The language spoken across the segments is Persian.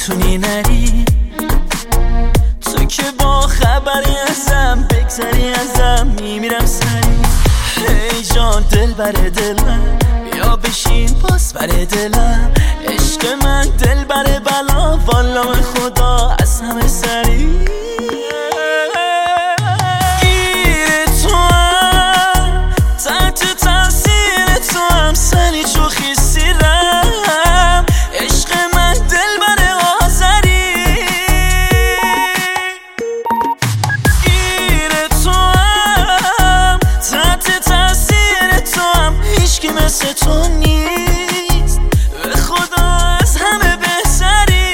میتونی نری تو که با خبری ازم بگذری ازم میمیرم سری. ای جان دل بر دلم بیا بشین باز بر دلم، عشق من دل بر بلا والا به خدا از همه سری. گیر تو هم تحت تاثیر تو هم سری چو خیسیرم، عشق من دل بر آذری. گیر تو هم تحت تاثیر تو هم هیچکی مثل تو نیست به خدا از همه بهتری.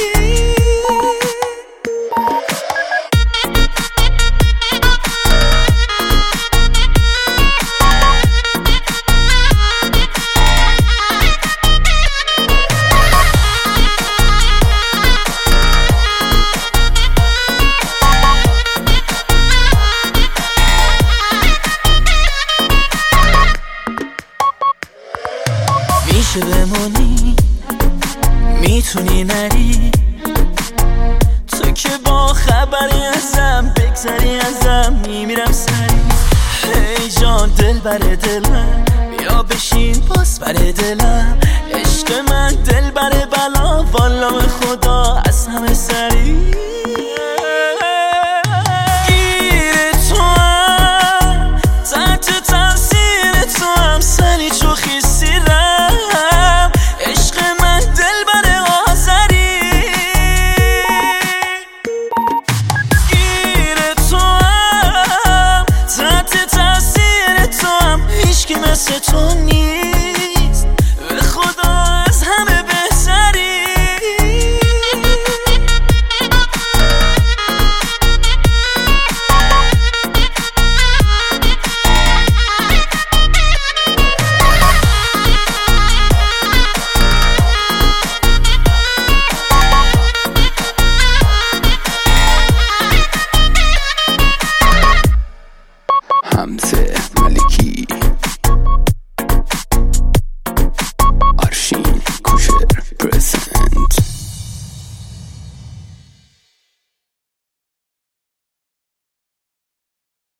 میشه بمونی میتونی نری تو که با خبری ازم بگذری ازم میمیرم سری. ای جان دل بر دلم بیا بشین باز بر دلم، عشق من دل بر بلا والا به خدا از همه سری.